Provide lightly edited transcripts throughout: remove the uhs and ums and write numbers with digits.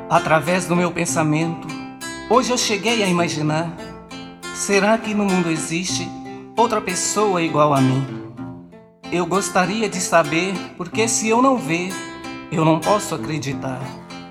Através do meu pensamento, hoje eu cheguei a imaginar: será que no mundo existe outra pessoa igual a mim? Eu gostaria de saber, porque se eu não ver, eu não posso acreditar.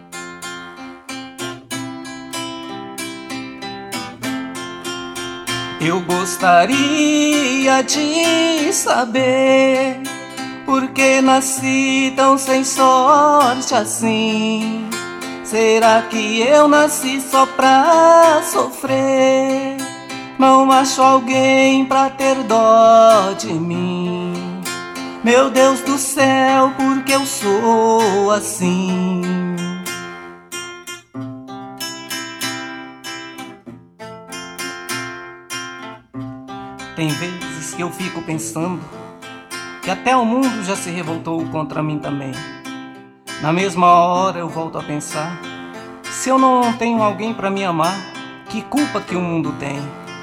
Eu gostaria de saber por que nasci tão sem sorte assim. Será que eu nasci só pra sofrer? Não acho alguém pra ter dó de mim. Meu Deus do céu, por que eu sou assim? Tem vezes que eu fico pensando que até o mundo já se revoltou contra mim também. Na mesma hora eu volto a pensar: se eu não tenho alguém pra me amar, que culpa que o mundo tem?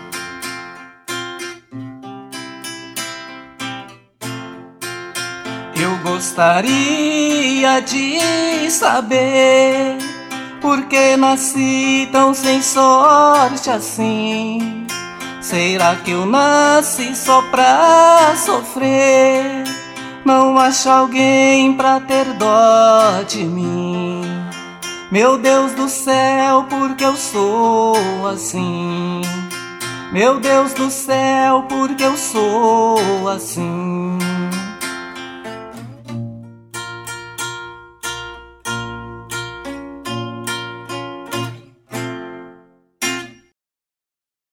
Eu gostaria de saber por que nasci tão sem sorte assim. Será que eu nasci só pra sofrer? Não acho alguém pra ter dó de mim. Meu Deus do céu, por que eu sou assim? Meu Deus do céu, por que eu sou assim?